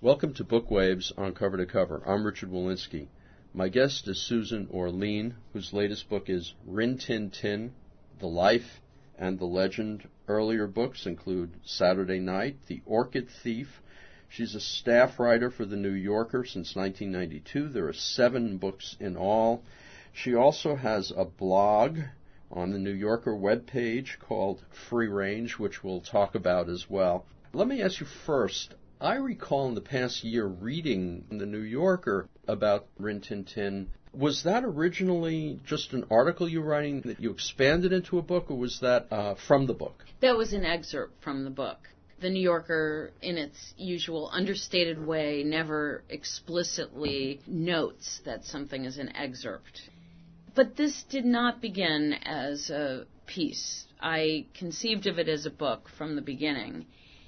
Welcome to Bookwaves on Cover to Cover. I'm Richard Walensky. My guest is Susan Orlean, whose latest book is Rin Tin Tin, The Life and the Legend. Earlier books include Saturday Night, The Orchid Thief. She's a staff writer for The New Yorker since 1992. There are 7 books in all. She also has a blog on the New Yorker webpage called Free Range, which we'll talk about as well. Let me ask you first, I recall in the past year reading in The New Yorker about Rin Tin Tin. Was that originally just an article you were writing that you expanded into a book, or was that from the book? That was an excerpt from the book. The New Yorker, in its usual understated way, never explicitly notes that something is an excerpt. But this did not begin as a piece. I conceived of it as a book from the beginning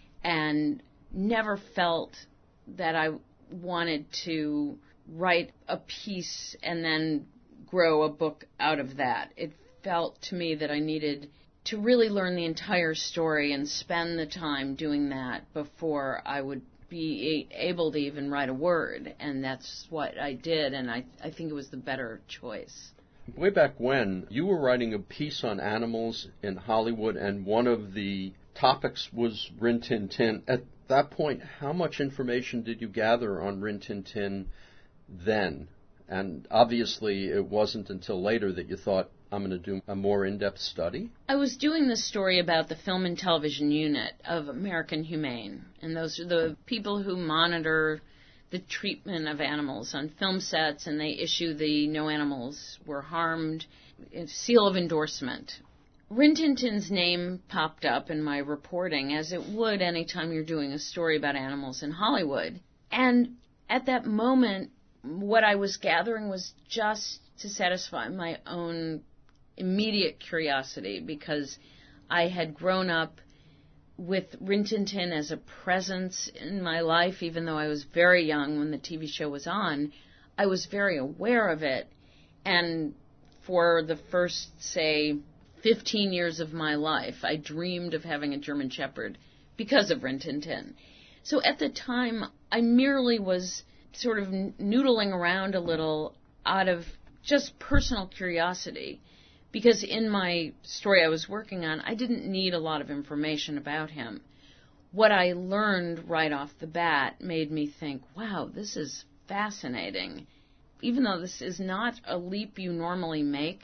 and never felt that I wanted to write a piece and then grow a book out of that. It felt to me that I needed to really learn the entire story and spend the time doing that before I would be able to even write a word. And that's what I did, and I think it was the better choice. Way back when, you were writing a piece on animals in Hollywood, and one of the topics was Rin Tin Tin. At that point, how much information did you gather on Rin Tin Tin then? And obviously, it wasn't until later that you thought, I'm going to do a more in-depth study? I was doing this story about the Film and Television Unit of American Humane, and those are the people who monitor the treatment of animals on film sets, and they issue the No Animals Were Harmed seal of endorsement. Rin Tin Tin's name popped up in my reporting, as it would any time you're doing a story about animals in Hollywood. And at that moment, what I was gathering was just to satisfy my own immediate curiosity, because I had grown up with Rin Tin Tin as a presence in my life. Even though I was very young when the TV show was on, I was very aware of it. And for the first, say, 15 years of my life, I dreamed of having a German Shepherd because of Rin Tin Tin. So at the time, I merely was sort of noodling around a little out of just personal curiosity, because in my story I was working on, I didn't need a lot of information about him. What I learned right off the bat made me think, wow, this is fascinating. Even though this is not a leap you normally make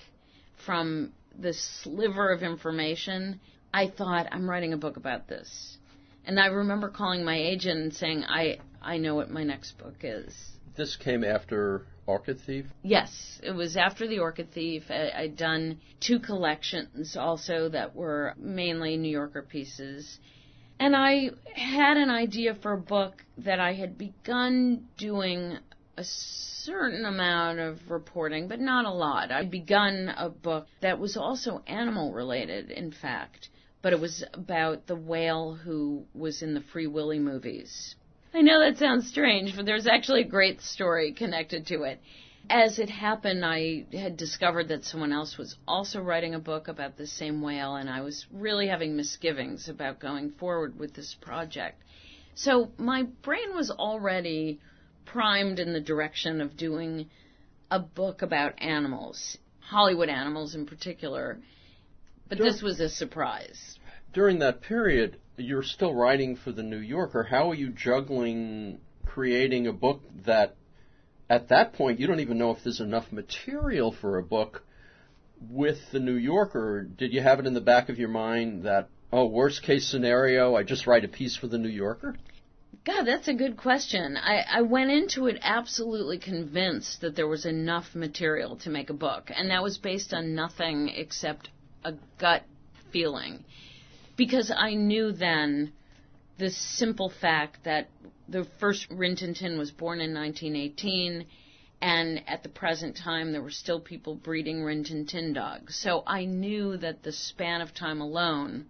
from this sliver of information, I thought, I'm writing a book about this. And I remember calling my agent and saying, I know what my next book is. This came after Orchid Thief? Yes, it was after The Orchid Thief. I'd done 2 collections also that were mainly New Yorker pieces. And I had an idea for a book that I had begun doing a certain amount of reporting, but not a lot. I'd begun a book that was also animal-related, in fact, but it was about the whale who was in the Free Willy movies. I know that sounds strange, but there's actually a great story connected to it. As it happened, I had discovered that someone else was also writing a book about the same whale, and I was really having misgivings about going forward with this project. So my brain was already primed in the direction of doing a book about animals, Hollywood animals in particular, but this was a surprise. During that period, you're still writing for The New Yorker. How are you juggling creating a book that, at that point, you don't even know if there's enough material for a book with The New Yorker? Did you have it in the back of your mind that, worst case scenario, I just write a piece for The New Yorker? God, that's a good question. I went into it absolutely convinced that there was enough material to make a book, and that was based on nothing except a gut feeling. Because I knew then the simple fact that the first Rin Tin Tin was born in 1918, and at the present time there were still people breeding Rin Tin Tin dogs. So I knew that the span of time alone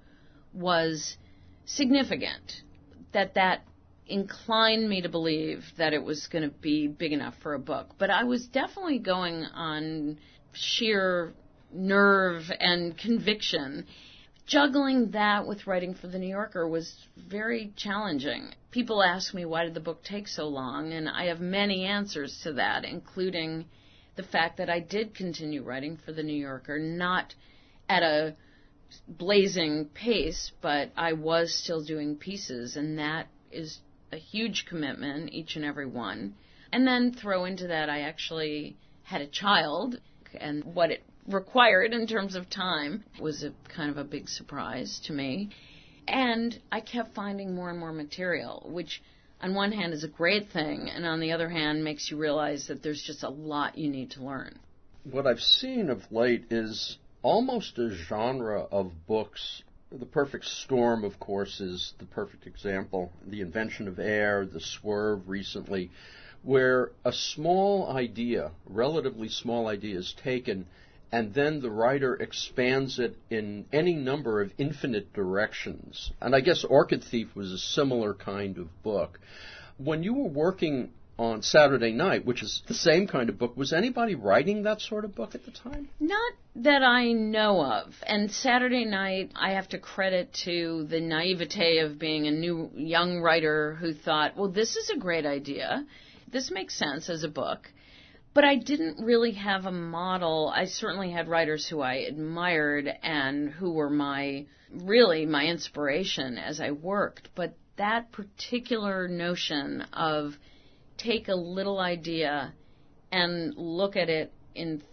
was significant, that inclined me to believe that it was going to be big enough for a book. But I was definitely going on sheer nerve and conviction. juggling that with writing for The New Yorker was very challenging. People ask me, why did the book take so long? And I have many answers to that, including the fact that I did continue writing for The New Yorker, not at a blazing pace, but I was still doing pieces, and that is a huge commitment, each and every one. And then throw into that I actually had a child, and what it required in terms of time was a kind of a big surprise to me. And I kept finding more and more material, which on one hand is a great thing, and on the other hand makes you realize that there's just a lot you need to learn. What I've seen of late is almost a genre of books. The Perfect Storm, of course, is the perfect example. The Invention of Air, The Swerve recently, where a small idea, relatively small idea, is taken, and then the writer expands it in any number of infinite directions. And I guess Orchid Thief was a similar kind of book. When you were working on Saturday Night, which is the same kind of book, was anybody writing that sort of book at the time? Not that I know of. And Saturday Night, I have to credit to the naivete of being a new young writer who thought, well, this is a great idea. This makes sense as a book. But I didn't really have a model. I certainly had writers who I admired and who were really my inspiration as I worked. But that particular notion of take a little idea and look at it in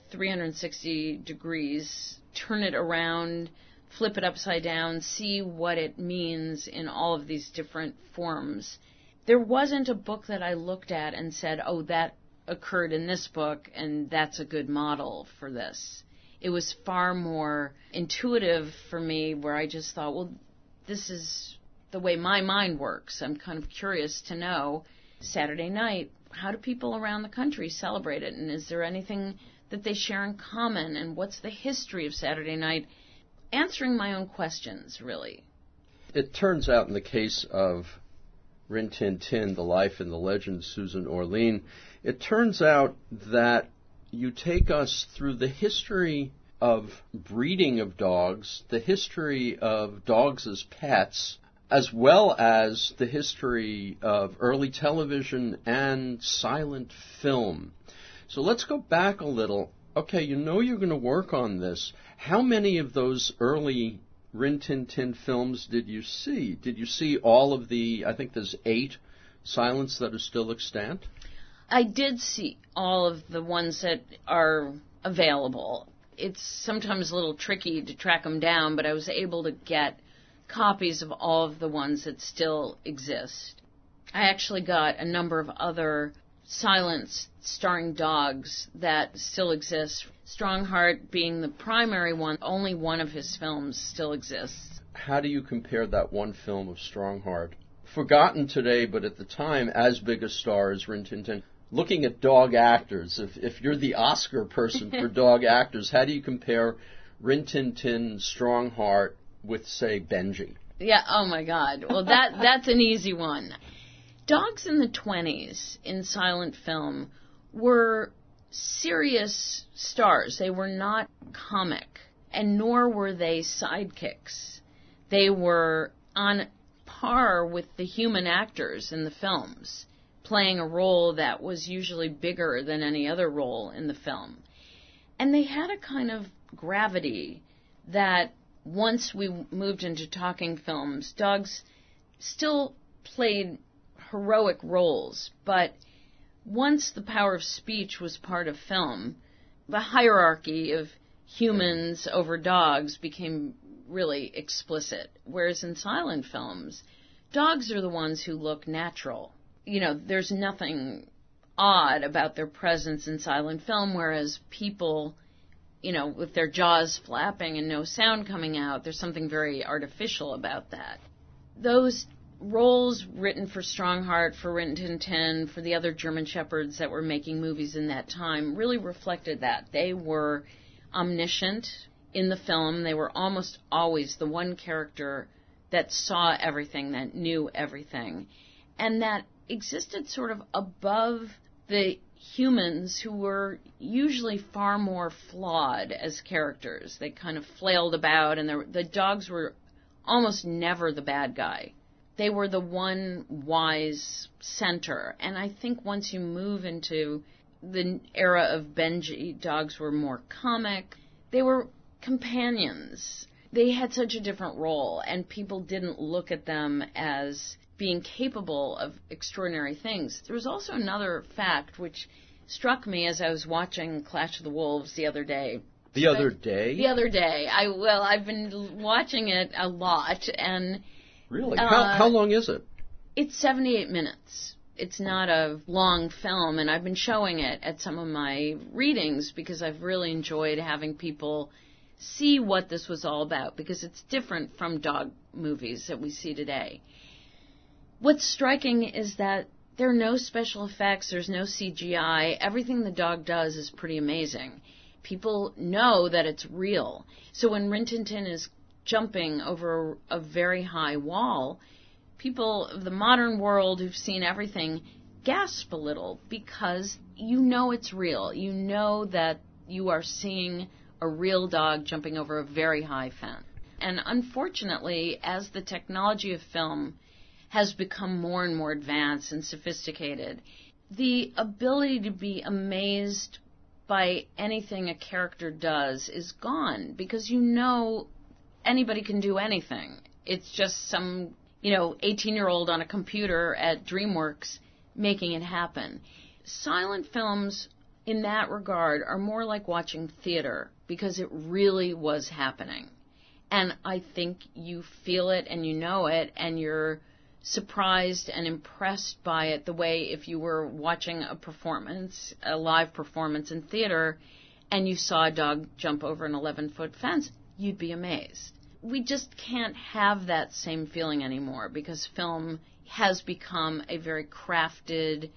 360 degrees, turn it around, flip it upside down, see what it means in all of these different forms. There wasn't a book that I looked at and said, oh, that occurred in this book and that's a good model for this. It was far more intuitive for me, where I just thought, well, this is the way my mind works. I'm kind of curious to know, Saturday Night, how do people around the country celebrate it? And is there anything that they share in common? And what's the history of Saturday Night? Answering my own questions, really. It turns out in the case of Rin Tin Tin, The Life and the Legend of Susan Orlean, it turns out that you take us through the history of breeding of dogs, the history of dogs as pets, as well as the history of early television and silent film. So let's go back a little. Okay, you know you're going to work on this. How many of those early Rin Tin Tin films did you see? Did you see all of the, I think there's 8 silents that are still extant? I did see all of the ones that are available. It's sometimes a little tricky to track them down, but I was able to get copies of all of the ones that still exist. I actually got a number of other silents starring dogs that still exist. Strongheart being the primary one, only one of his films still exists. How do you compare that one film of Strongheart, forgotten today, but at the time as big a star as Rin Tin Tin? Looking at dog actors, if you're the Oscar person for dog actors, how do you compare Rin Tin Tin, Strongheart with, say, Benji? Yeah, oh my God. Well, that's an easy one. Dogs in the 20s in silent film were serious stars. They were not comic, and nor were they sidekicks. They were on par with the human actors in the films, playing a role that was usually bigger than any other role in the film. And they had a kind of gravity that once we moved into talking films, dogs still played heroic roles, but once the power of speech was part of film, the hierarchy of humans over dogs became really explicit. Whereas in silent films, dogs are the ones who look natural. You know, there's nothing odd about their presence in silent film, whereas people, you know, with their jaws flapping and no sound coming out, there's something very artificial about that. Those roles written for Strongheart, for Rin Tin Tin, for the other German Shepherds that were making movies in that time really reflected that. They were omniscient in the film. They were almost always the one character that saw everything, that knew everything, and that existed sort of above the humans who were usually far more flawed as characters. They kind of flailed about, and the dogs were almost never the bad guy. They were the one wise center. And I think once you move into the era of Benji, dogs were more comic. They were companions. They had such a different role, and people didn't look at them as being capable of extraordinary things. There was also another fact which struck me as I was watching Clash of the Wolves the other day. The other day? I've been watching it a lot, and... Really? How long is it? It's 78 minutes. It's not a long film, and I've been showing it at some of my readings because I've really enjoyed having people see what this was all about, because it's different from dog movies that we see today. What's striking is that there are no special effects, there's no CGI. Everything the dog does is pretty amazing. People know that it's real. So when Rin Tin Tin is jumping over a very high wall, people of the modern world who've seen everything gasp a little, because you know it's real. You know that you are seeing a real dog jumping over a very high fence. And unfortunately, as the technology of film has become more and more advanced and sophisticated, the ability to be amazed by anything a character does is gone, because you know anybody can do anything. It's just some, 18-year-old on a computer at DreamWorks making it happen. Silent films, in that regard, are more like watching theater, because it really was happening. And I think you feel it and you know it, and you're surprised and impressed by it the way if you were watching a live performance in theater, and you saw a dog jump over an 11-foot fence, you'd be amazed. We just can't have that same feeling anymore, because film has become a very crafted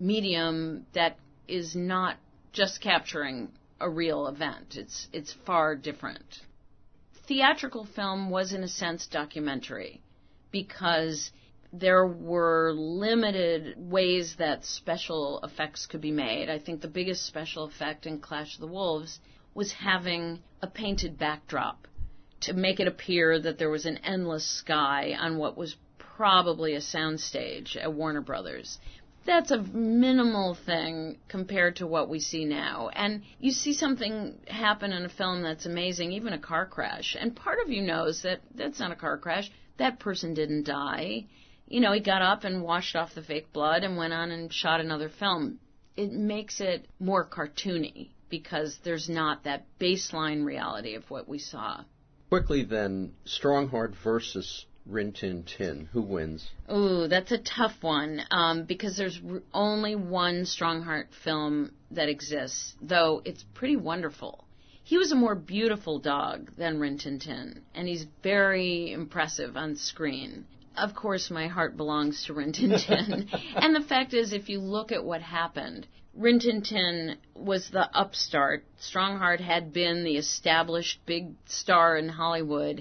medium that is not just capturing a real event. It's far different. Theatrical film was, in a sense, documentary, because there were limited ways that special effects could be made. I think the biggest special effect in Clash of the Wolves was having a painted backdrop to make it appear that there was an endless sky on what was probably a soundstage at Warner Brothers. That's a minimal thing compared to what we see now. And you see something happen in a film that's amazing, even a car crash, and part of you knows that that's not a car crash. That person didn't die. He got up and washed off the fake blood and went on and shot another film. It makes it more cartoony, because there's not that baseline reality of what we saw. Quickly then, Strongheart versus Rin Tin Tin. Who wins? Ooh, that's a tough one, because there's only one Strongheart film that exists, though it's pretty wonderful. He was a more beautiful dog than Rin Tin Tin, and he's very impressive on screen. Of course, my heart belongs to Rin Tin Tin. And the fact is, if you look at what happened, Rin Tin Tin was the upstart. Strongheart had been the established big star in Hollywood.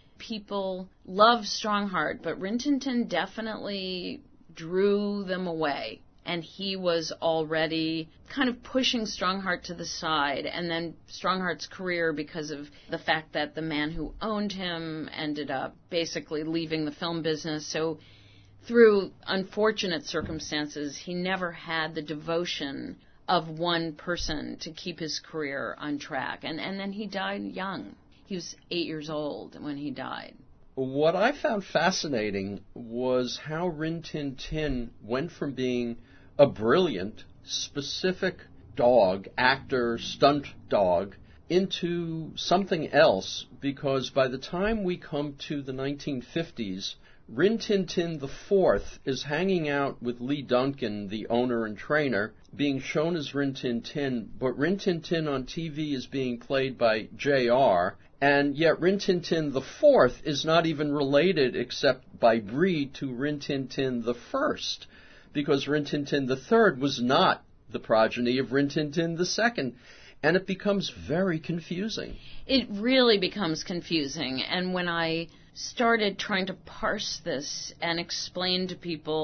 People loved Strongheart, but Rin Tin Tin definitely drew them away. And he was already kind of pushing Strongheart to the side. And then Strongheart's career, because of the fact that the man who owned him ended up basically leaving the film business. So through unfortunate circumstances, he never had the devotion of one person to keep his career on track. And then he died young. He was 8 years old when he died. What I found fascinating was how Rin Tin Tin went from being a brilliant, specific dog, actor, stunt dog, into something else, because by the time we come to the 1950s, Rin Tin Tin IV is hanging out with Lee Duncan, the owner and trainer, being shown as Rin Tin Tin, but Rin Tin Tin on TV is being played by J.R., and yet Rin Tin Tin IV is not even related except by breed to Rin Tin Tin I, because Rin Tin Tin III was not the progeny of Rin Tin Tin II, and it becomes very confusing. It really becomes confusing, and when I started trying to parse this and explain to people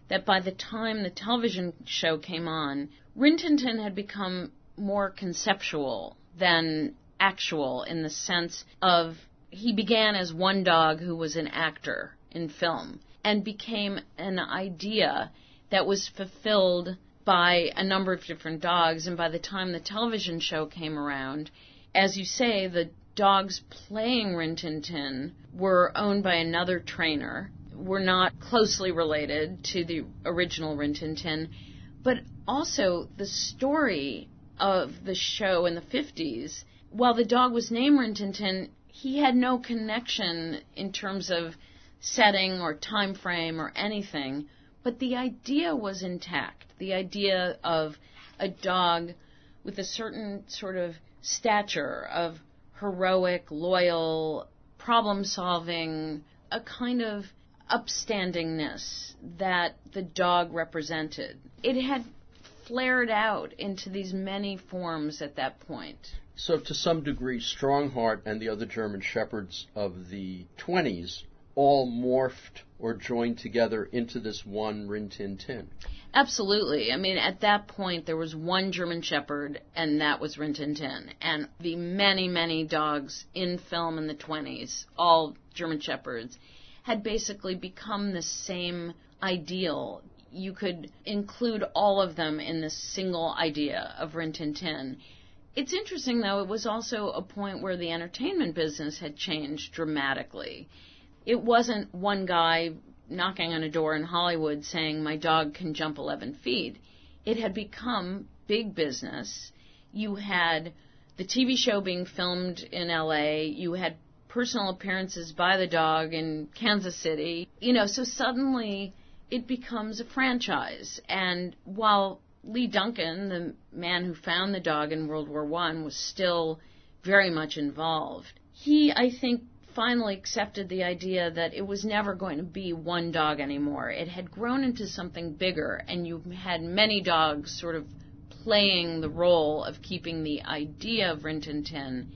that by the time the television show came on, Rin Tin Tin had become more conceptual than actual, in the sense of he began as one dog who was an actor in film and became an idea that was fulfilled by a number of different dogs. And by the time the television show came around, as you say, the dogs playing Rin Tin Tin were owned by another trainer, were not closely related to the original Rin Tin Tin, but also the story of the show in the 50s, while the dog was named Rin Tin Tin, he had no connection in terms of setting or time frame or anything, but the idea was intact. The idea of a dog with a certain sort of stature of heroic, loyal, problem-solving, a kind of upstandingness that the dog represented. It had flared out into these many forms at that point. So to some degree, Strongheart and the other German Shepherds of the 20s all morphed or joined together into this one Rin Tin Tin. Absolutely. I mean, at that point, there was one German Shepherd, and that was Rin Tin Tin. And the many, many dogs in film in the 20s, all German Shepherds, had basically become the same ideal. You could include all of them in this single idea of Rin Tin Tin. It's interesting, though, it was also a point where the entertainment business had changed dramatically. It wasn't one guy knocking on a door in Hollywood saying, my dog can jump 11 feet. It had become big business. You had the TV show being filmed in L.A. You had personal appearances by the dog in Kansas City. So suddenly it becomes a franchise. And while Lee Duncan, the man who found the dog in World War I, was still very much involved, he, I think, finally accepted the idea that it was never going to be one dog anymore. It had grown into something bigger, and you had many dogs sort of playing the role of keeping the idea of Rin Tin Tin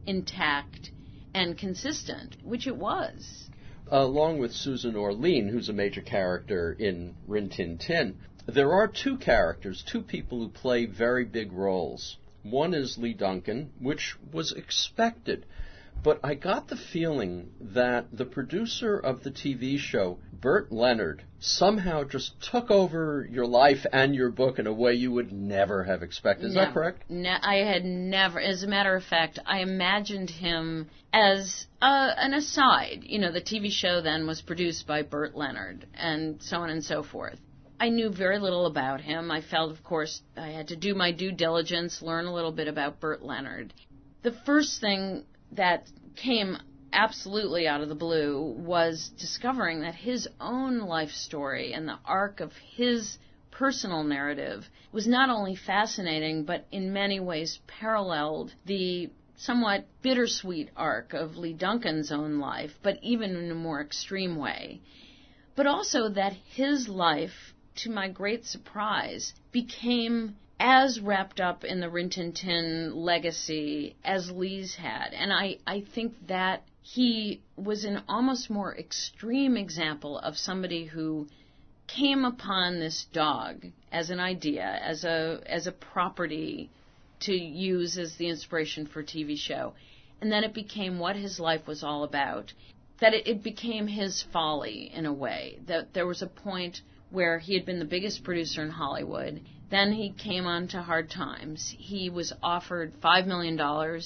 intact and consistent, which it was. Along with Susan Orlean, who's a major character in Rin Tin Tin, there are two characters, two people who play very big roles. One is Lee Duncan, which was expected. But I got the feeling that the producer of the TV show, Burt Leonard, somehow just took over your life and your book in a way you would never have expected. Is that correct? I had never. As a matter of fact, I imagined him as an aside. The TV show then was produced by Burt Leonard and so on and so forth. I knew very little about him. I felt, of course, I had to do my due diligence, learn a little bit about Burt Leonard. The first thing that came absolutely out of the blue was discovering that his own life story and the arc of his personal narrative was not only fascinating, but in many ways paralleled the somewhat bittersweet arc of Lee Duncan's own life, but even in a more extreme way. But also that his life, to my great surprise, became as wrapped up in the Rin Tin Tin legacy as Lee's had. And I think that he was an almost more extreme example of somebody who came upon this dog as an idea, as a property to use as the inspiration for a TV show. And then it became what his life was all about. That it became his folly, in a way. That there was a point where he had been the biggest producer in Hollywood. Then he came on to hard times. He was offered $5 million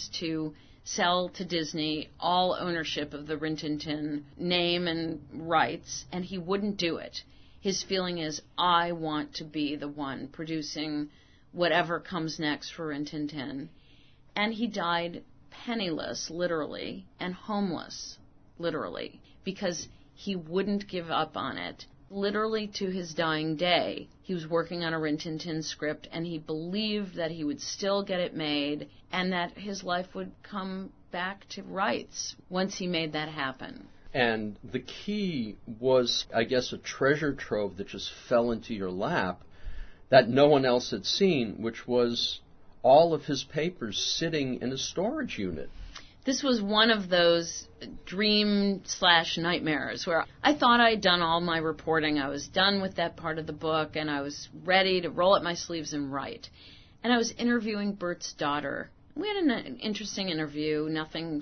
to sell to Disney all ownership of the Rin Tin Tin name and rights, and he wouldn't do it. His feeling is, I want to be the one producing whatever comes next for Rin Tin Tin. And he died penniless, literally, and homeless, literally, because he wouldn't give up on it. Literally to his dying day, he was working on a Rin Tin Tin script, and he believed that he would still get it made and that his life would come back to rights once he made that happen. And the key was, I guess, a treasure trove that just fell into your lap that no one else had seen, which was all of his papers sitting in a storage unit. This was one of those dream/nightmares where I thought I'd done all my reporting. I was done with that part of the book, and I was ready to roll up my sleeves and write. And I was interviewing Bert's daughter. We had an interesting interview, nothing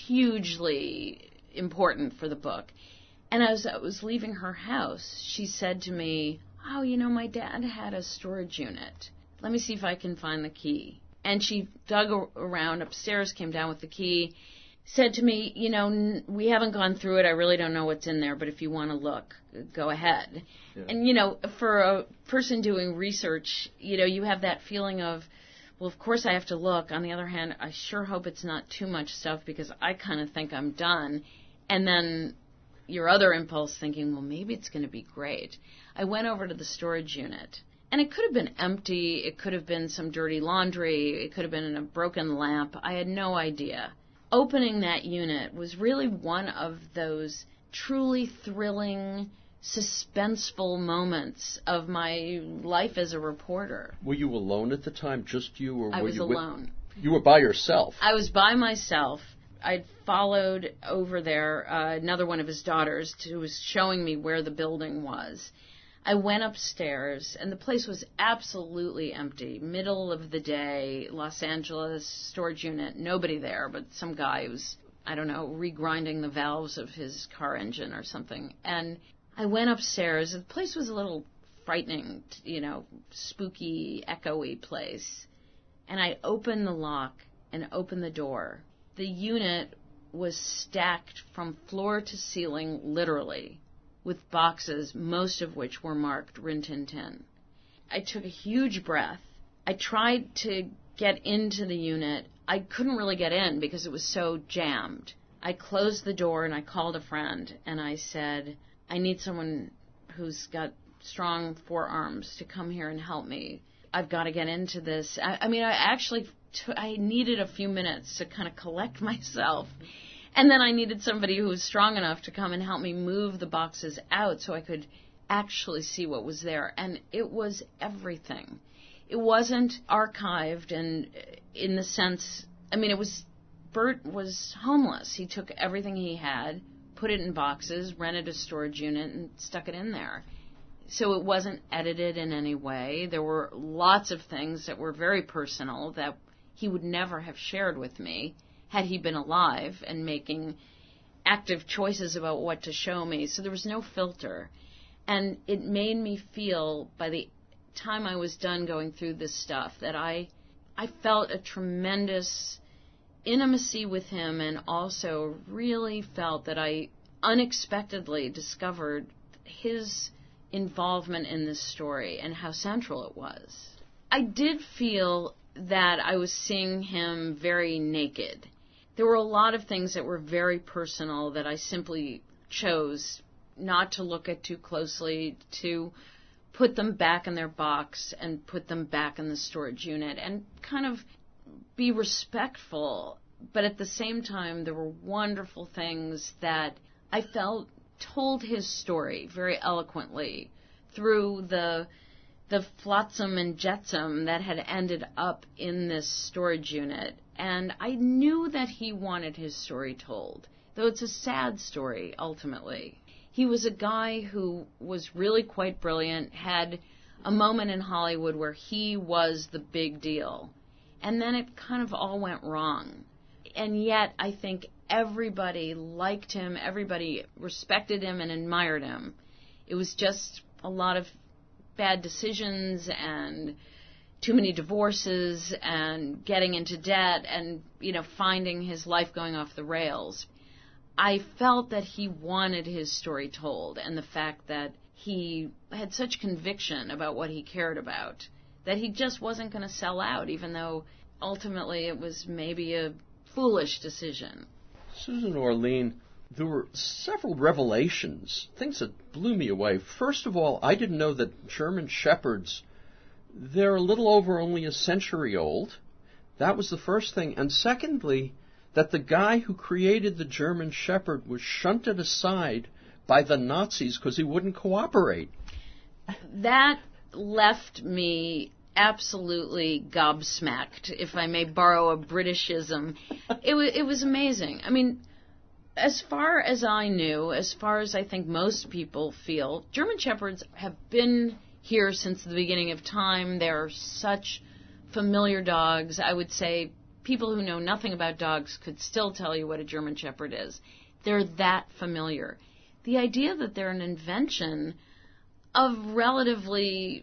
hugely important for the book. And as I was leaving her house, she said to me, "Oh, my dad had a storage unit. Let me see if I can find the key." And she dug around upstairs, came down with the key, said to me, "We haven't gone through it. I really don't know what's in there, but if you want to look, go ahead." Yeah. And, for a person doing research, you have that feeling of, well, of course I have to look. On the other hand, I sure hope it's not too much stuff because I kind of think I'm done. And then your other impulse thinking, well, maybe it's going to be great. I went over to the storage unit. And it could have been empty. It could have been some dirty laundry. It could have been a broken lamp. I had no idea. Opening that unit was really one of those truly thrilling, suspenseful moments of my life as a reporter. Were you alone at the time, just you? Or I was alone. You were by yourself? I was by myself. I'd followed over there another one of his daughters who was showing me where the building was. I went upstairs, and the place was absolutely empty. Middle of the day, Los Angeles, storage unit, nobody there, but some guy who's, regrinding the valves of his car engine or something. And I went upstairs. The place was a little frightening, spooky, echoey place. And I opened the lock and opened the door. The unit was stacked from floor to ceiling, literally, with boxes, most of which were marked Rin Tin Tin. I took a huge breath. I tried to get into the unit. I couldn't really get in because it was so jammed. I closed the door and I called a friend and I said, "I need someone who's got strong forearms to come here and help me. I've got to get into this." I needed a few minutes to kind of collect myself. And then I needed somebody who was strong enough to come and help me move the boxes out so I could actually see what was there. And it was everything. It wasn't archived, and in the sense, Bert was homeless. He took everything he had, put it in boxes, rented a storage unit, and stuck it in there. So it wasn't edited in any way. There were lots of things that were very personal that he would never have shared with me had he been alive and making active choices about what to show me. So there was no filter. And it made me feel, by the time I was done going through this stuff, that I felt a tremendous intimacy with him, and also really felt that I unexpectedly discovered his involvement in this story and how central it was. I did feel that I was seeing him very naked. There were a lot of things that were very personal that I simply chose not to look at too closely, to put them back in their box and put them back in the storage unit and kind of be respectful. But at the same time, there were wonderful things that I felt told his story very eloquently through the flotsam and jetsam that had ended up in this storage unit. And I knew that he wanted his story told, though it's a sad story, ultimately. He was a guy who was really quite brilliant, had a moment in Hollywood where he was the big deal. And then it kind of all went wrong. And yet, I think everybody liked him, everybody respected him and admired him. It was just a lot of bad decisions and too many divorces and getting into debt and, finding his life going off the rails. I felt that he wanted his story told, and the fact that he had such conviction about what he cared about, that he just wasn't going to sell out, even though ultimately it was maybe a foolish decision. Susan Orlean, there were several revelations, things that blew me away. First of all, I didn't know that German Shepherds, they're a little over only a century old. That was the first thing. And secondly, that the guy who created the German Shepherd was shunted aside by the Nazis because he wouldn't cooperate. That left me absolutely gobsmacked, if I may borrow a Britishism. It was amazing. I mean, as far as I knew, as far as I think most people feel, German Shepherds have been here since the beginning of time. They're such familiar dogs. I would say people who know nothing about dogs could still tell you what a German Shepherd is. They're that familiar. The idea that they're an invention of relatively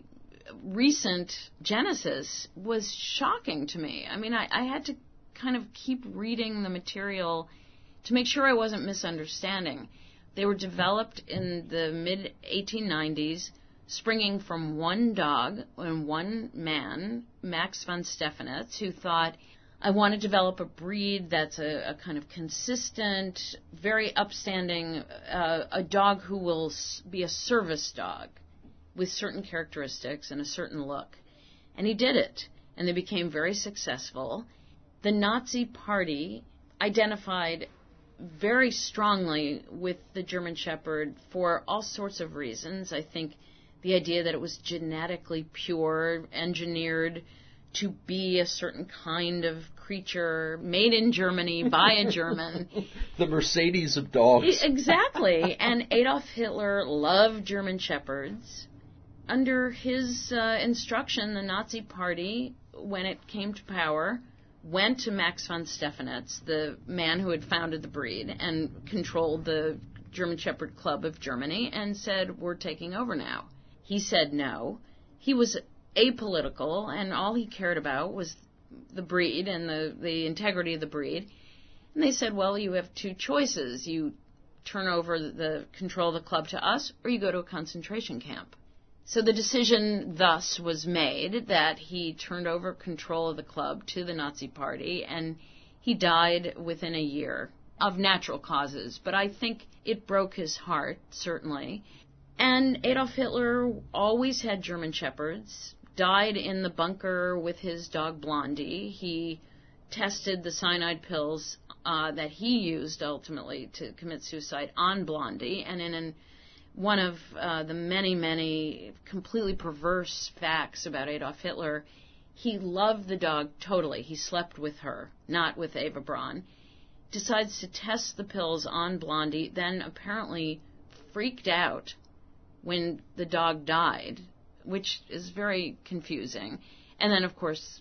recent genesis was shocking to me. I mean, I had to kind of keep reading the material to make sure I wasn't misunderstanding. They were developed in the mid-1890s, springing from one dog and one man, Max von Stephanitz, who thought, I want to develop a breed that's a kind of consistent, very upstanding, a dog who will be a service dog with certain characteristics and a certain look. And he did it, and they became very successful. The Nazi Party identified very strongly with the German Shepherd for all sorts of reasons. I think the idea that it was genetically pure, engineered to be a certain kind of creature, made in Germany by a German. The Mercedes of dogs. Exactly. And Adolf Hitler loved German Shepherds. Under his instruction, the Nazi Party, when it came to power, went to Max von Stephanitz, the man who had founded the breed and controlled the German Shepherd Club of Germany, and said, we're taking over now. He said no. He was apolitical, and all he cared about was the breed and the integrity of the breed. And they said, well, you have two choices. You turn over the control of the club to us, or you go to a concentration camp. So the decision thus was made that he turned over control of the club to the Nazi Party, and he died within a year of natural causes. But I think it broke his heart, certainly. And Adolf Hitler always had German Shepherds, died in the bunker with his dog Blondie. He tested the cyanide pills that he used ultimately to commit suicide on Blondie, and in one of the many, many completely perverse facts about Adolf Hitler, he loved the dog totally. He slept with her, not with Eva Braun. Decides to test the pills on Blondie, then apparently freaked out when the dog died, which is very confusing. And then, of course,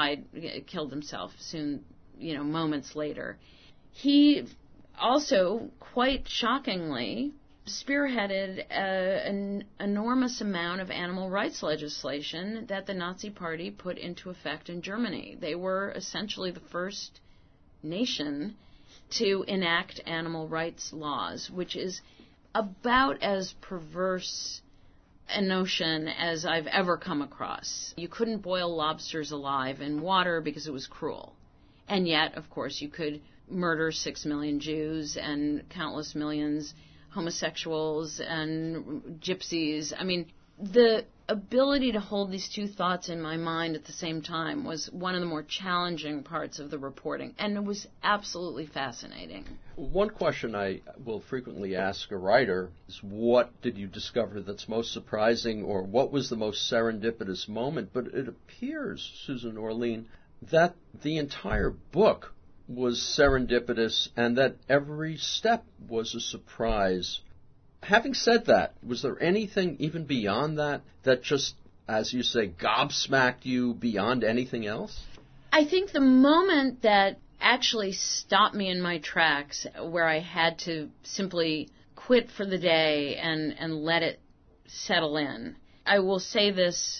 killed himself soon, moments later. He also, quite shockingly, spearheaded an enormous amount of animal rights legislation that the Nazi Party put into effect in Germany. They were essentially the first nation to enact animal rights laws, which is about as perverse a notion as I've ever come across. You couldn't boil lobsters alive in water because it was cruel. And yet, of course, you could murder 6 million Jews and countless millions homosexuals and gypsies. I mean, the ability to hold these two thoughts in my mind at the same time was one of the more challenging parts of the reporting, and it was absolutely fascinating. One question I will frequently ask a writer is, what did you discover that's most surprising, or what was the most serendipitous moment? But it appears, Susan Orlean, that the entire book was serendipitous and that every step was a surprise. Having said that, was there anything even beyond that that just, as you say, gobsmacked you beyond anything else? I think the moment that actually stopped me in my tracks, where I had to simply quit for the day and let it settle in. I will say this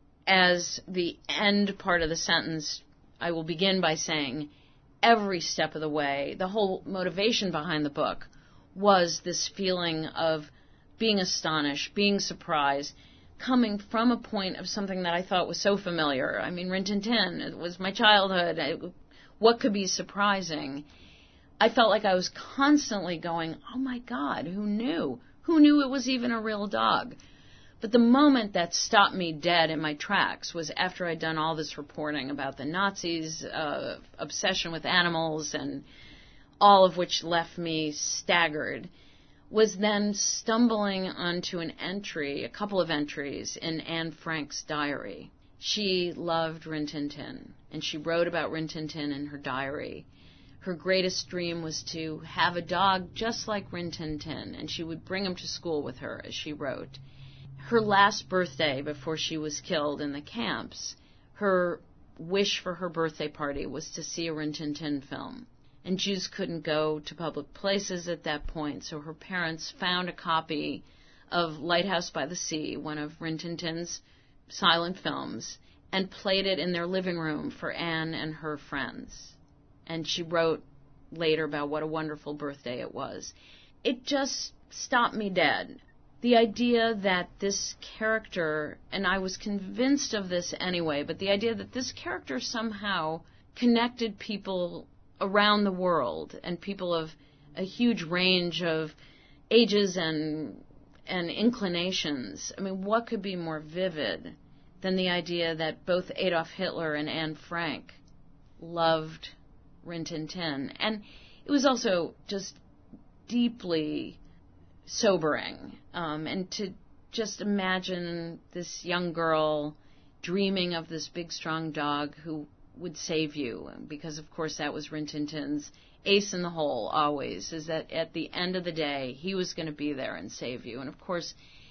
as the end part of the sentence. I will begin by saying every step of the way, the whole motivation behind the book was this feeling of being astonished, being surprised, coming from a point of something that I thought was so familiar. I mean, Rin Tin Tin, it was my childhood. What could be surprising? I felt like I was constantly going, oh my God, who knew? Who knew it was even a real dog? But the moment that stopped me dead in my tracks was after I'd done all this reporting about the Nazis' obsession with animals, and all of which left me staggered, was then stumbling onto an entry, a couple of entries in Anne Frank's diary. She loved Rin Tin Tin, and she wrote about Rin Tin Tin in her diary. Her greatest dream was to have a dog just like Rin Tin Tin, and she would bring him to school with her, as she wrote. Her last birthday, before she was killed in the camps, her wish for her birthday party was to see a Rin Tin Tin film. And Jews couldn't go to public places at that point, so her parents found a copy of Lighthouse by the Sea, one of Rin Tin Tin's silent films, and played it in their living room for Anne and her friends. And she wrote later about what a wonderful birthday it was. It just stopped me dead. The idea that this character, and I was convinced of this anyway, but the idea that this character somehow connected people around the world, and people of a huge range of ages and inclinations. I mean, what could be more vivid than the idea that both Adolf Hitler and Anne Frank loved Rin Tin Tin? And it was also just deeply sobering, and to just imagine this young girl dreaming of this big, strong dog who would save you, because of course that was Rin Tin Tin's ace in the hole always, is that at the end of the day he was going to be there and save you. And of course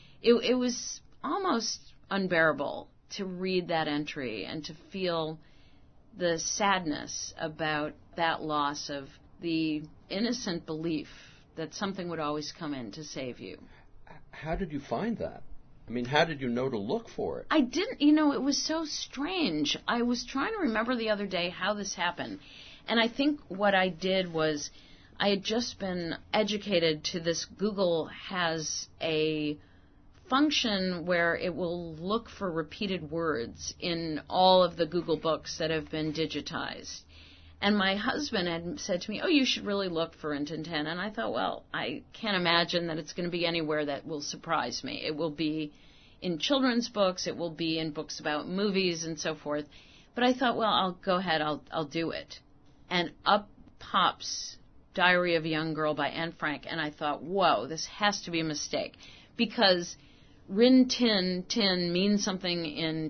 it was almost unbearable to read that entry and to feel the sadness about that loss of the innocent belief that something would always come in to save you. How did you find that? I mean, how did you know to look for it? I didn't, it was so strange. I was trying to remember the other day how this happened. And I think what I did was I had just been educated to this. Google has a function where it will look for repeated words in all of the Google books that have been digitized. And my husband had said to me, oh, you should really look for Rin Tin Tin. And I thought, well, I can't imagine that it's going to be anywhere that will surprise me. It will be in children's books. It will be in books about movies and so forth. But I thought, well, I'll go ahead. I'll do it. And up pops Diary of a Young Girl by Anne Frank. And I thought, whoa, this has to be a mistake. Because Rin Tin Tin means something in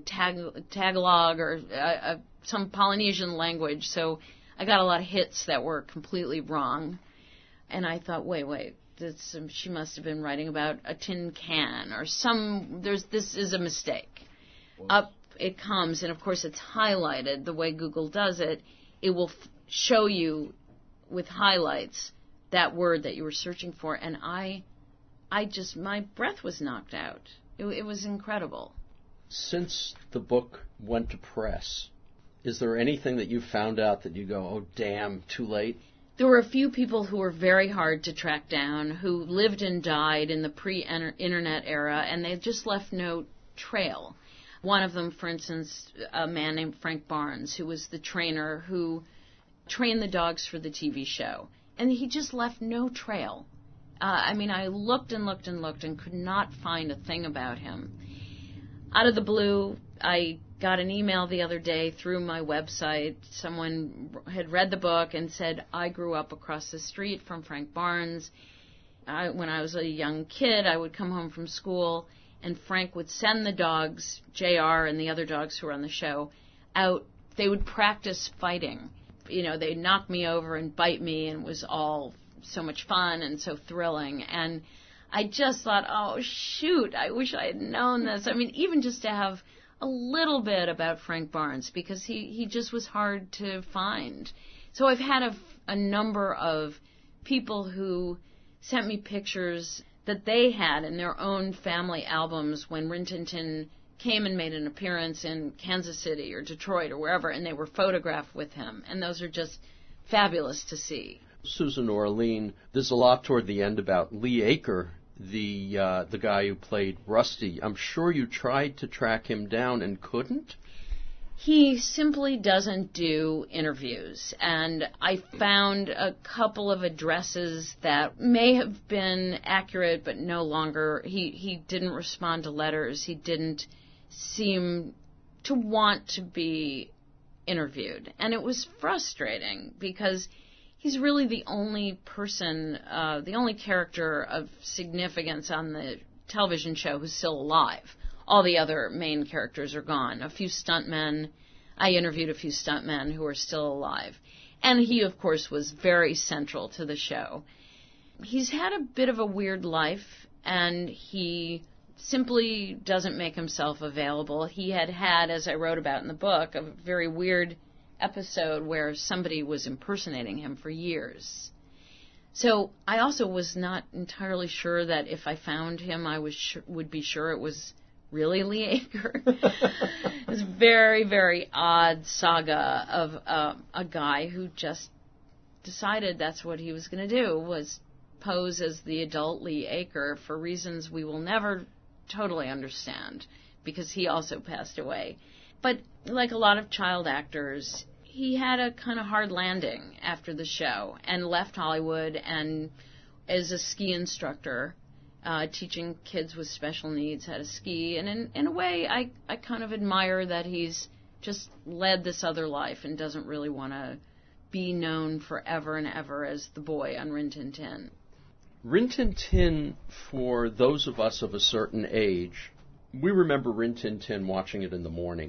Tagalog or some Polynesian language. So I got a lot of hits that were completely wrong. And I thought, wait, she must have been writing about a tin can or this is a mistake. Up it comes, and of course it's highlighted. The way Google does it, it will show you with highlights that word that you were searching for. And I just, my breath was knocked out. It was incredible. Since the book went to press, is there anything that you found out that you go, oh, damn, too late? There were a few people who were very hard to track down, who lived and died in the pre-internet era, and they just left no trail. One of them, for instance, a man named Frank Barnes, who was the trainer who trained the dogs for the TV show. And he just left no trail. I looked and looked and looked and could not find a thing about him. Out of the blue, I got an email the other day through my website. Someone had read the book and said, I grew up across the street from Frank Barnes. When I was a young kid, I would come home from school, and Frank would send the dogs, JR and the other dogs who were on the show, out. They would practice fighting. They'd knock me over and bite me, and it was all so much fun and so thrilling. And I just thought, oh, shoot, I wish I had known this. Even just to have a little bit about Frank Barnes, because he just was hard to find. So I've had a number of people who sent me pictures that they had in their own family albums when Rin Tin Tin came and made an appearance in Kansas City or Detroit or wherever, and they were photographed with him. And those are just fabulous to see. Susan Orlean, there's a lot toward the end about Lee Aker, the guy who played Rusty. I'm sure you tried to track him down and couldn't? He simply doesn't do interviews, and I found a couple of addresses that may have been accurate, but no longer. He didn't respond to letters. He didn't seem to want to be interviewed, and it was frustrating because he's really the only person, the only character of significance on the television show who's still alive. all the other main characters are gone. A few stuntmen. I interviewed a few stuntmen who are still alive. And he, of course, was very central to the show. He's had a bit of a weird life, and he simply doesn't make himself available. He had, as I wrote about in the book, a very weird episode where somebody was impersonating him for years. So I also was not entirely sure that if I found him, I would be sure it was really Lee Aker. It was a very, very odd saga of a guy who just decided that's what he was going to do, was pose as the adult Lee Aker for reasons we will never totally understand, because he also passed away. But like a lot of child actors, he had a kind of hard landing after the show and left Hollywood and as a ski instructor, teaching kids with special needs how to ski. And in a way, I kind of admire that he's just led this other life and doesn't really want to be known forever and ever as the boy on Rin Tin Tin. Rin Tin Tin, for those of us of a certain age, we remember Rin Tin Tin watching it in the morning.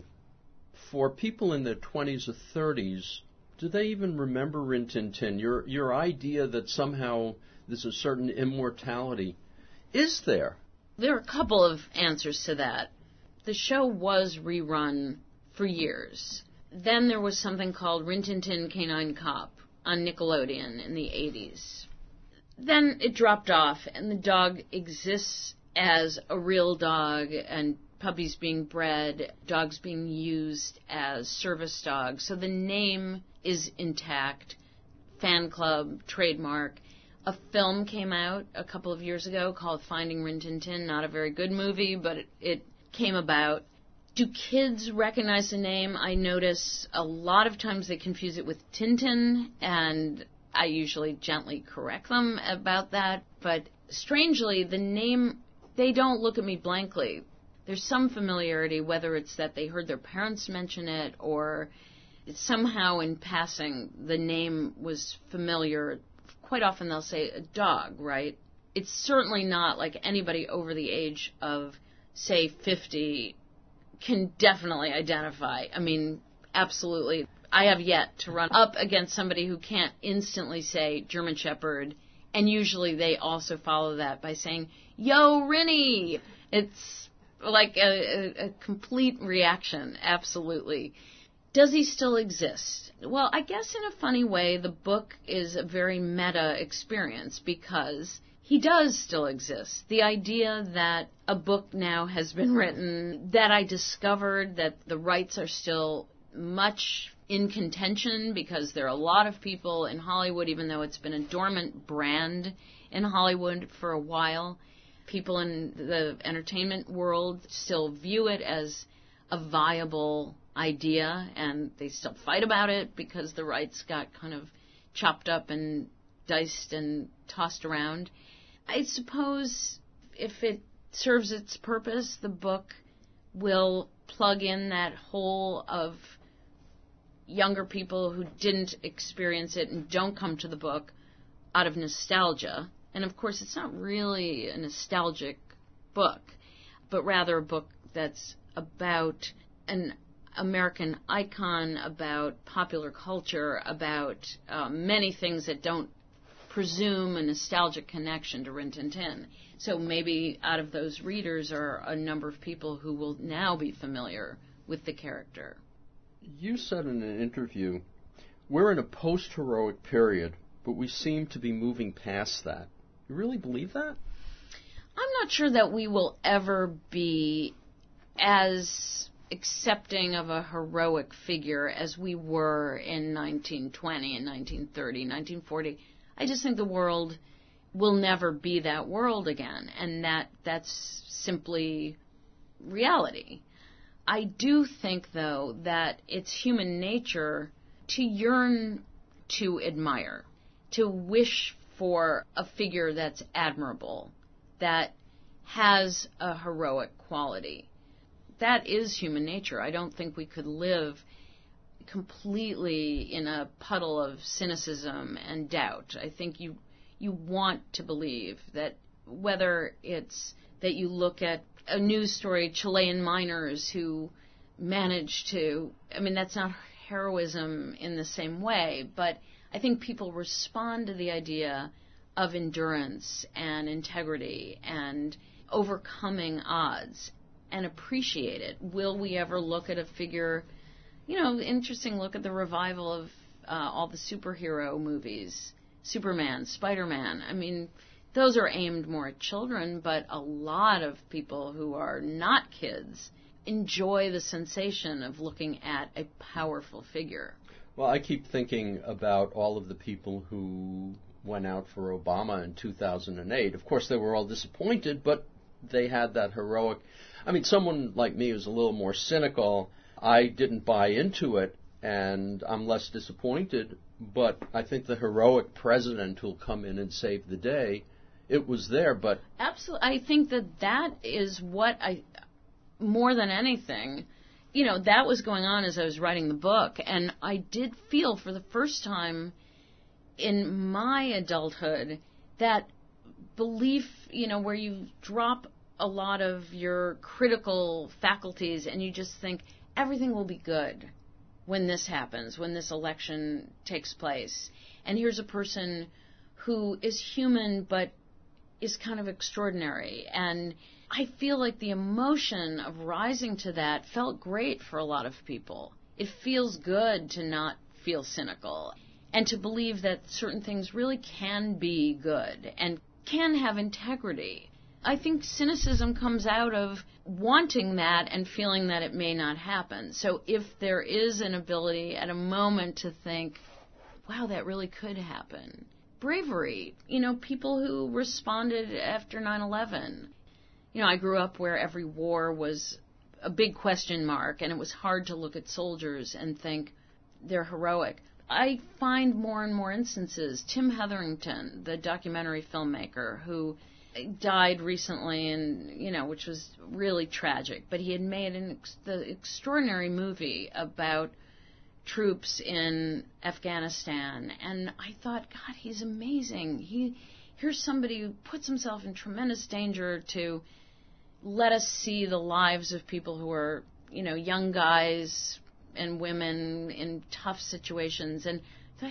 For people in their 20s or 30s, do they even remember Rin Tin Tin? Your idea that somehow there's a certain immortality, is there? There are a couple of answers to that. The show was rerun for years. Then there was something called Rin Tin Tin Canine Cop on Nickelodeon in the 80s. Then it dropped off, and the dog exists as a real dog, and puppies being bred, dogs being used as service dogs. So the name is intact, fan club, trademark. A film came out a couple of years ago called Finding Rin Tin Tin. Not a very good movie, but it came about. Do kids recognize the name? I notice a lot of times they confuse it with Tintin, and I usually gently correct them about that. But strangely, the name, they don't look at me blankly. There's some familiarity, whether it's that they heard their parents mention it or somehow in passing the name was familiar. Quite often they'll say a dog, right? It's certainly not like anybody over the age of, say, 50 can definitely identify. I mean, absolutely. I have yet to run up against somebody who can't instantly say German Shepherd, and usually they also follow that by saying, "Yo, Rinny!" It's like a complete reaction, absolutely. Does he still exist? Well, I guess in a funny way, the book is a very meta experience because he does still exist. The idea that a book now has been written, that I discovered that the rights are still much in contention because there are a lot of people in Hollywood, even though it's been a dormant brand in Hollywood for a while, people in the entertainment world still view it as a viable idea, and they still fight about it because the rights got kind of chopped up and diced and tossed around. I suppose if it serves its purpose, the book will plug in that hole of younger people who didn't experience it and don't come to the book out of nostalgia. And of course, it's not really a nostalgic book, but rather a book that's about an American icon, about popular culture, about many things that don't presume a nostalgic connection to Rin Tin Tin. So maybe out of those readers are a number of people who will now be familiar with the character. You said in an interview, we're in a post-heroic period, but we seem to be moving past that. You really believe that? I'm not sure that we will ever be as accepting of a heroic figure as we were in 1920 and 1930, 1940. I just think the world will never be that world again, and that's simply reality. I do think, though, that it's human nature to yearn to admire, to wish for a figure that's admirable, that has a heroic quality. That is human nature. I don't think we could live completely in a puddle of cynicism and doubt. I think you want to believe that, whether it's that you look at a news story, Chilean miners who managed to, I mean, that's not heroism in the same way, but I think people respond to the idea of endurance and integrity and overcoming odds and appreciate it. Will we ever look at a figure, interesting look at the revival of all the superhero movies, Superman, Spider-Man. I mean, those are aimed more at children, but a lot of people who are not kids enjoy the sensation of looking at a powerful figure. Well, I keep thinking about all of the people who went out for Obama in 2008. Of course, they were all disappointed, but they had that heroic... I mean, someone like me who's a little more cynical, I didn't buy into it, and I'm less disappointed, but I think the heroic president who'll come in and save the day, it was there, but... Absolutely. I think that is what more than anything, that was going on as I was writing the book, and I did feel for the first time in my adulthood that belief, where you drop a lot of your critical faculties and you just think everything will be good when this happens, when this election takes place. And here's a person who is human but is kind of extraordinary. And I feel like the emotion of rising to that felt great for a lot of people. It feels good to not feel cynical and to believe that certain things really can be good and can have integrity. I think cynicism comes out of wanting that and feeling that it may not happen. So if there is an ability at a moment to think, wow, that really could happen. Bravery, people who responded after 9/11. I grew up where every war was a big question mark, and it was hard to look at soldiers and think they're heroic. I find more and more instances. Tim Hetherington, the documentary filmmaker who died recently, and which was really tragic, but he had made the extraordinary movie about troops in Afghanistan, and I thought, God, he's amazing. Here's somebody who puts himself in tremendous danger to let us see the lives of people who are, young guys and women in tough situations, and I thought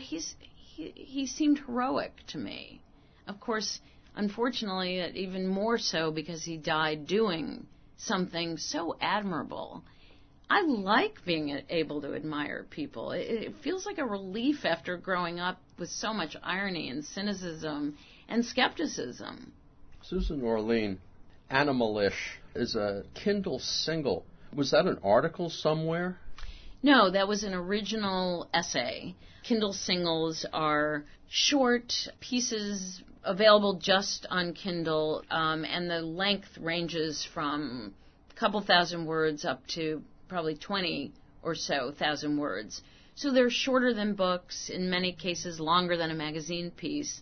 he seemed heroic to me. Of course, unfortunately, even more so because he died doing something so admirable. I like being able to admire people. It feels like a relief after growing up with so much irony and cynicism and skepticism. Susan Orlean, Animalish is a Kindle single. Was that an article somewhere? No, that was an original essay. Kindle singles are short pieces available just on Kindle, and the length ranges from a couple thousand words up to probably 20 or so thousand words. So they're shorter than books, in many cases longer than a magazine piece,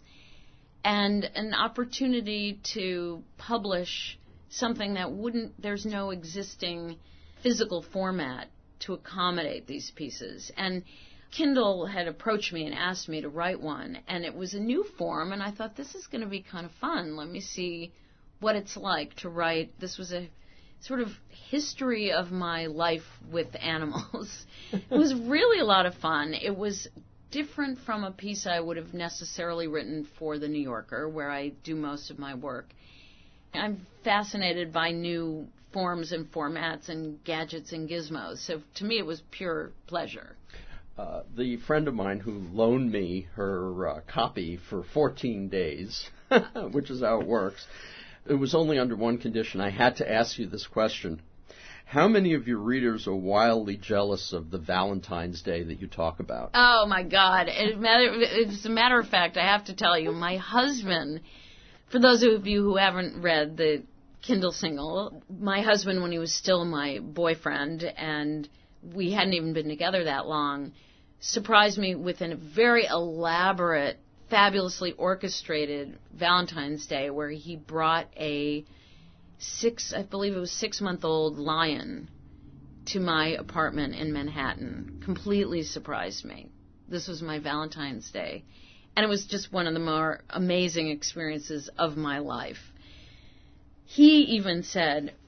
and an opportunity to publish something that there's no existing physical format to accommodate these pieces. And Kindle had approached me and asked me to write one, and it was a new form, and I thought, this is going to be kind of fun. Let me see what it's like to write. This was a sort of history of my life with animals. It was really a lot of fun. It was different from a piece I would have necessarily written for The New Yorker, where I do most of my work. I'm fascinated by new forms and formats and gadgets and gizmos, so to me it was pure pleasure. The friend of mine who loaned me her copy for 14 days, which is how it works, it was only under one condition. I had to ask you this question. How many of your readers are wildly jealous of the Valentine's Day that you talk about? Oh, my God. As a matter of fact, I have to tell you, my husband, for those of you who haven't read the Kindle single, my husband, when he was still my boyfriend, and we hadn't even been together that long, surprised me with a very elaborate, fabulously orchestrated Valentine's Day where he brought I believe it was 6-month-old lion to my apartment in Manhattan. Completely surprised me. This was my Valentine's Day. And it was just one of the more amazing experiences of my life. He even said,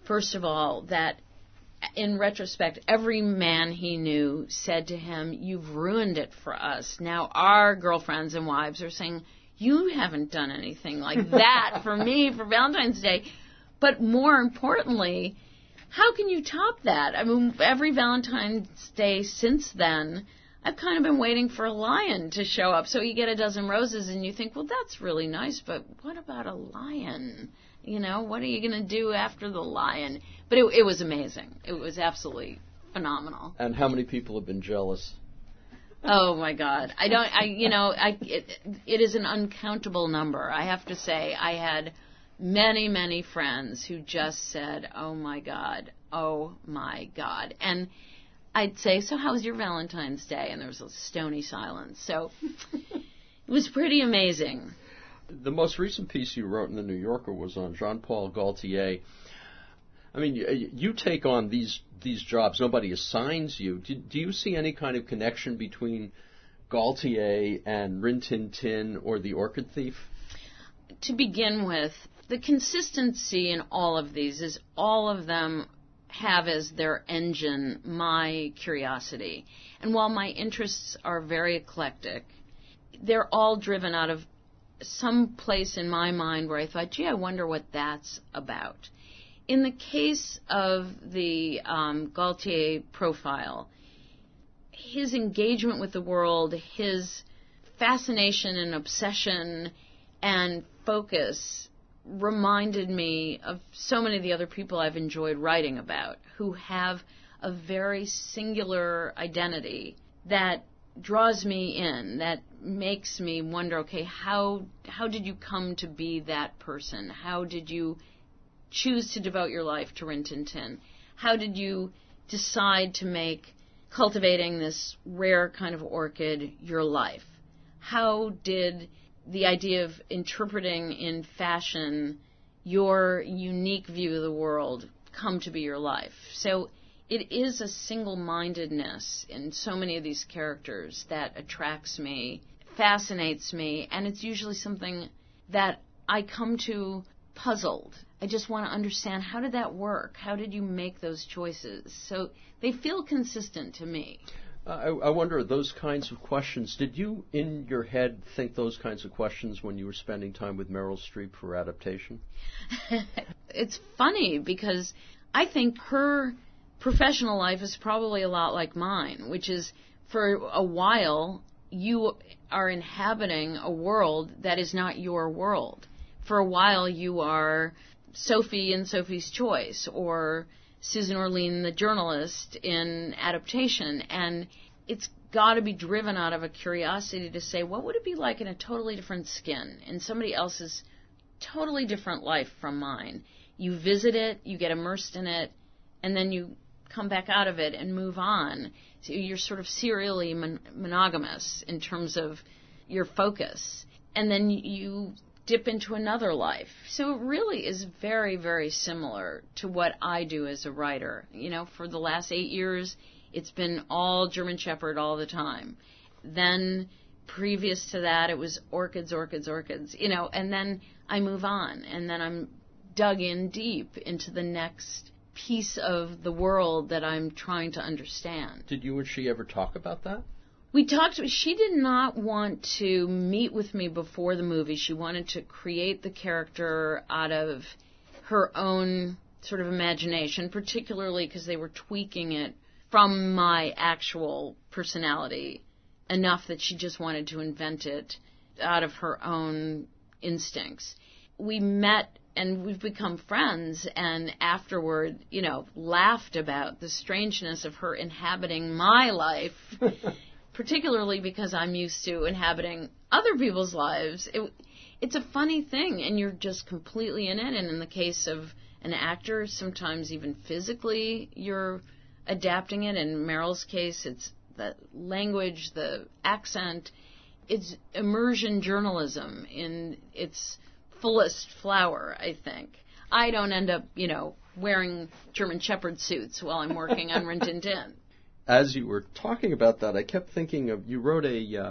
first of all, that in retrospect, every man he knew said to him, "You've ruined it for us." Now our girlfriends and wives are saying, "You haven't done anything like that for me for Valentine's Day." But more importantly, how can you top that? I mean, every Valentine's Day since then, I've kind of been waiting for a lion to show up. So you get a dozen roses and you think, well, that's really nice, but what about a lion? You know, what are you going to do after the lion? But it was amazing. It was absolutely phenomenal. And how many people have been jealous? Oh my God. It is an uncountable number. I have to say, I had many, many friends who just said, "Oh my God, oh my God." And I'd say, "So how was your Valentine's Day?" And there was a stony silence. So it was pretty amazing. The most recent piece you wrote in the New Yorker was on Jean-Paul Gaultier. I mean, you take on these jobs. Nobody assigns you. Do you see any kind of connection between Gaultier and Rin Tin Tin or The Orchid Thief? To begin with, the consistency in all of these is all of them have as their engine my curiosity. And while my interests are very eclectic, they're all driven out of some place in my mind where I thought, gee, I wonder what that's about. In the case of the Gaultier profile, his engagement with the world, his fascination and obsession and focus reminded me of so many of the other people I've enjoyed writing about who have a very singular identity that draws me in, that makes me wonder, okay, how did you come to be that person? How did you choose to devote your life to Rin Tin Tin? How did you decide to make cultivating this rare kind of orchid your life? How did the idea of interpreting in fashion your unique view of the world come to be your life? So it is a single-mindedness in so many of these characters that attracts me, fascinates me, and it's usually something that I come to puzzled. I just want to understand, how did that work? How did you make those choices? So they feel consistent to me. I wonder, those kinds of questions, did you in your head think those kinds of questions when you were spending time with Meryl Streep for adaptation? It's funny because I think her professional life is probably a lot like mine, which is for a while you are inhabiting a world that is not your world. For a while you are Sophie in Sophie's Choice or Susan Orlean, the journalist, in adaptation, and it's got to be driven out of a curiosity to say, what would it be like in a totally different skin, in somebody else's totally different life from mine? You visit it, you get immersed in it, and then you come back out of it and move on. So you're sort of serially monogamous in terms of your focus, and then you dip into another life. So it really is very, very similar to what I do as a writer. You know, for the last 8 years, it's been all German Shepherd all the time. Then previous to that, it was orchids, you know, and then I move on, and then I'm dug in deep into the next piece of the world that I'm trying to understand. Did you and she ever talk about that? We talked. She did not want to meet with me before the movie. She wanted to create the character out of her own sort of imagination, particularly because they were tweaking it from my actual personality enough that she just wanted to invent it out of her own instincts. We met and we've become friends, and afterward, you know, laughed about the strangeness of her inhabiting my life, particularly because I'm used to inhabiting other people's lives. It's a funny thing, and you're just completely in it. And in the case of an actor, sometimes even physically you're adapting it. In Meryl's case, it's the language, the accent. It's immersion journalism in its fullest flower, I think. I don't end up, you know, wearing German Shepherd suits while I'm working on Rin Tin Tin. As you were talking about that, I kept thinking of, you wrote a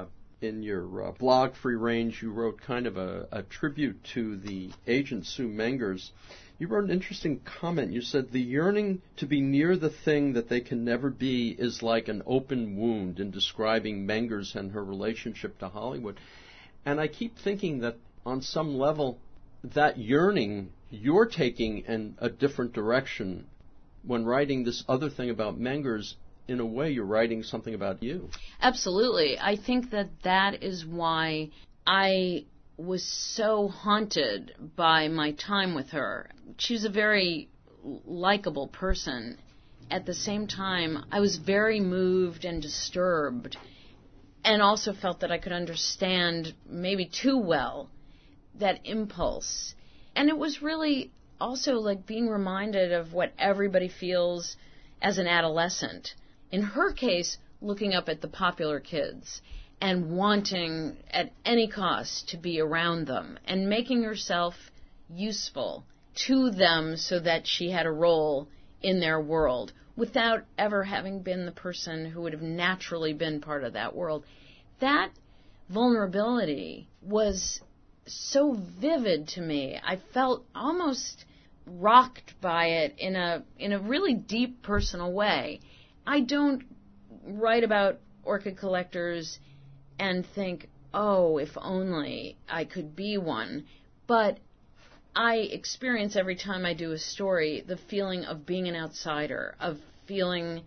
in your blog, Free Range, you wrote kind of a tribute to the agent Sue Mengers. You wrote an interesting comment. You said, the yearning to be near the thing that they can never be is like an open wound, in describing Mengers and her relationship to Hollywood. And I keep thinking that on some level, that yearning, you're taking in a different direction when writing this other thing about Mengers. In a way, you're writing something about you. Absolutely. I think that is why I was so haunted by my time with her. She was a very likable person. At the same time, I was very moved and disturbed, and also felt that I could understand, maybe too well, that impulse. And it was really also like being reminded of what everybody feels as an adolescent. In her case, looking up at the popular kids and wanting at any cost to be around them and making herself useful to them so that she had a role in their world without ever having been the person who would have naturally been part of that world. That vulnerability was so vivid to me. I felt almost rocked by it in a really deep personal way. I don't write about orchid collectors and think, oh, if only I could be one. But I experience every time I do a story the feeling of being an outsider, of feeling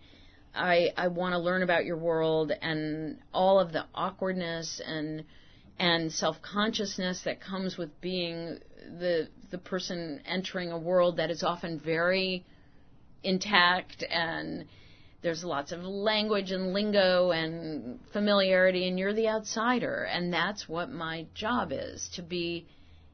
I want to learn about your world and all of the awkwardness and self-consciousness that comes with being the person entering a world that is often very intact, and there's lots of language and lingo and familiarity, and you're the outsider. And that's what my job is, to be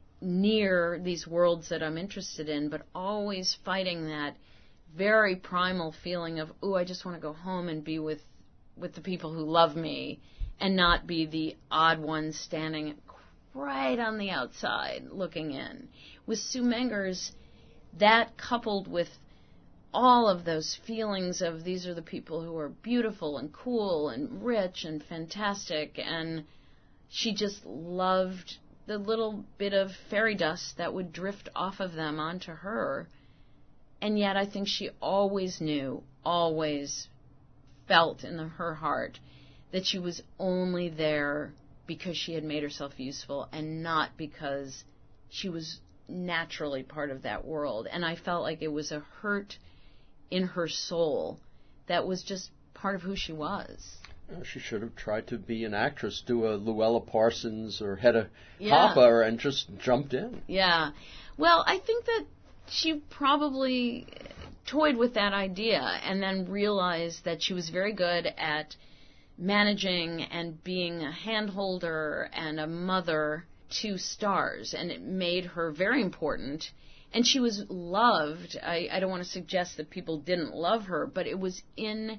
near these worlds that I'm interested in, but always fighting that very primal feeling of, ooh, I just want to go home and be with the people who love me and not be the odd one standing right on the outside looking in. With Sue Mengers, that coupled with all of those feelings of these are the people who are beautiful and cool and rich and fantastic, and she just loved the little bit of fairy dust that would drift off of them onto her. And yet I think she always knew, always felt in her heart that she was only there because she had made herself useful and not because she was naturally part of that world. And I felt like it was a hurt in her soul that was just part of who she was. She should have tried to be an actress, do a Luella Parsons or Hedda Hopper, and just jumped in. Yeah. Well, I think that she probably toyed with that idea and then realized that she was very good at managing and being a handholder and a mother to stars, and it made her very important. And she was loved. I don't want to suggest that people didn't love her, but it was in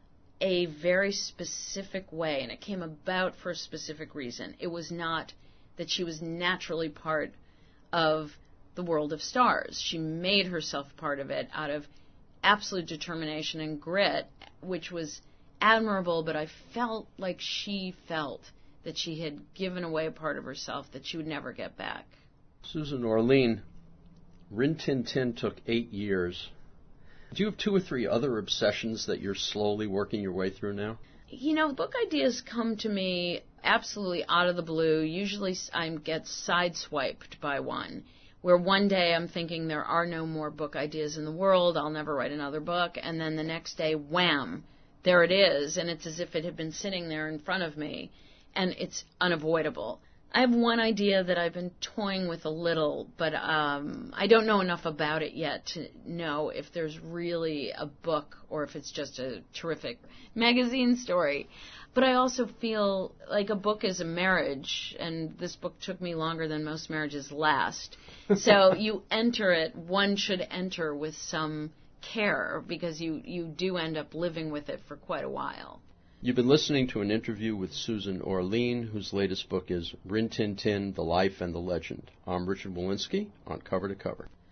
a very specific way, and it came about for a specific reason. It was not that she was naturally part of the world of stars. She made herself part of it out of absolute determination and grit, which was admirable, but I felt like she felt that she had given away a part of herself that she would never get back. Susan Orlean, Rin Tin Tin took 8 years. Do you have 2 or 3 other obsessions that you're slowly working your way through now? You know, book ideas come to me absolutely out of the blue. Usually I get sideswiped by one, where one day I'm thinking there are no more book ideas in the world, I'll never write another book, and then the next day, wham, there it is, and it's as if it had been sitting there in front of me, and it's unavoidable. I have one idea that I've been toying with a little, but I don't know enough about it yet to know if there's really a book or if it's just a terrific magazine story. But I also feel like a book is a marriage, and this book took me longer than most marriages last. So you enter it, one should enter with some care, because you do end up living with it for quite a while. You've been listening to an interview with Susan Orlean, whose latest book is Rin Tin Tin, The Life and the Legend. I'm Richard Wolinsky on Cover to Cover.